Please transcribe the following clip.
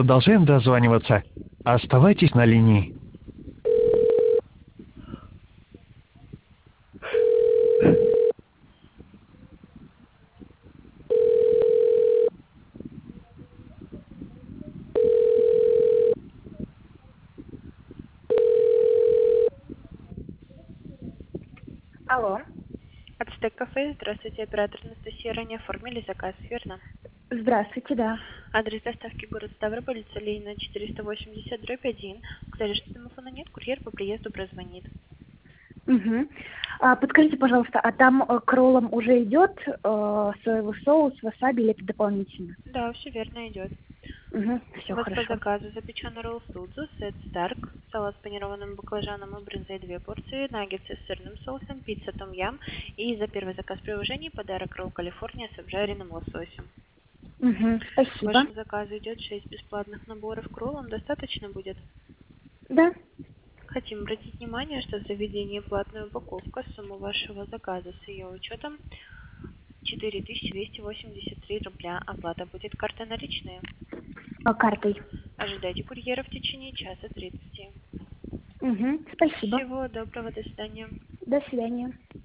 Продолжаем дозваниваться. Оставайтесь на линии. Алло. Ацтек кафе, здравствуйте, оператор Анастасия. Ранее оформили заказ, верно? Здравствуйте, да. Адрес доставки город Ставрополь, улица Ленина, 480/1. Сказали, что телефона нет, курьер по приезду прозвонит. Угу. Подскажите, пожалуйста, а там к роллам уже идет соевый соус, васаби или это дополнительно? Да, все верно идет. Угу, У все вас по хорошо. заказу запеченный ролл Судзу, сет Старк, салат с панированным баклажаном и брынзой 2 порции, наггетсы с сырным соусом, пицца Том Ям и за первый заказ в приложении подарок ролл Калифорния с обжаренным лососем. Угу, К спасибо. вашему заказу идет 6 бесплатных наборов к роллам, достаточно будет? Да. Хотим обратить внимание, что в заведении платная упаковка. Сумма вашего заказа с ее учетом 4283 рубля. Оплата будет картой наличные. Картой. Ожидайте курьера в течение часа 30. Угу, спасибо. Всего доброго, до свидания. До свидания.